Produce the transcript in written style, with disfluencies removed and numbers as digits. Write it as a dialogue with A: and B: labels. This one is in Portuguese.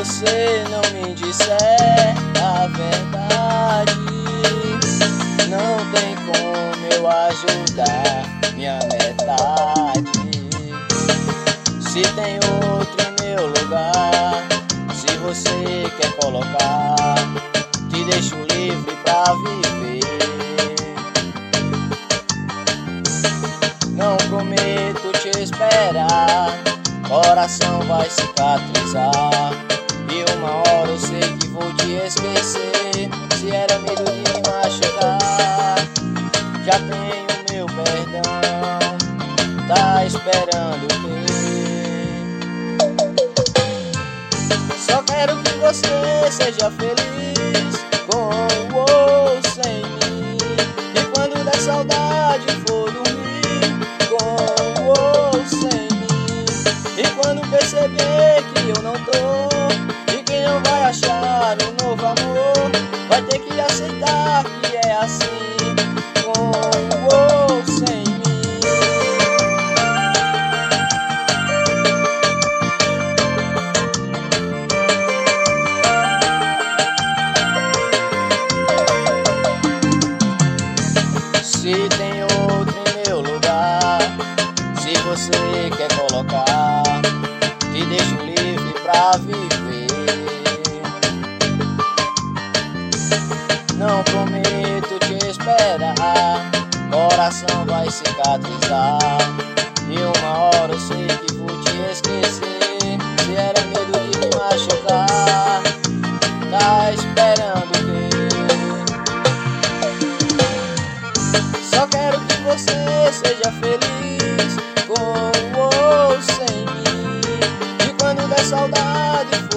A: você não me disser a verdade, não tem como eu ajudar minha metade. Se tem outro em meu lugar, se você quer colocar, te deixo livre pra viver. Não prometo te esperar, coração vai cicatrizar, e uma hora eu sei que vou te esquecer. Se era medo de me machucar, já tenho meu perdão, tá esperando o quê? Só quero que você seja feliz, com ou sem mim. E quando der saudade for dormir, com ou sem mim. E quando perceber que eu não tô, e que não vai achar um novo amor, vai ter que aceitar que é assim, com ou sem mim. Se tem outro em meu lugar, se você quer colocar, te deixo livre pra viver. Não prometo te esperar, coração vai cicatrizar, e uma hora eu sei que vou te esquecer. Se era medo de me machucar, tá esperando o quê? Só quero que você seja feliz, com ou sem mim. E quando der saudade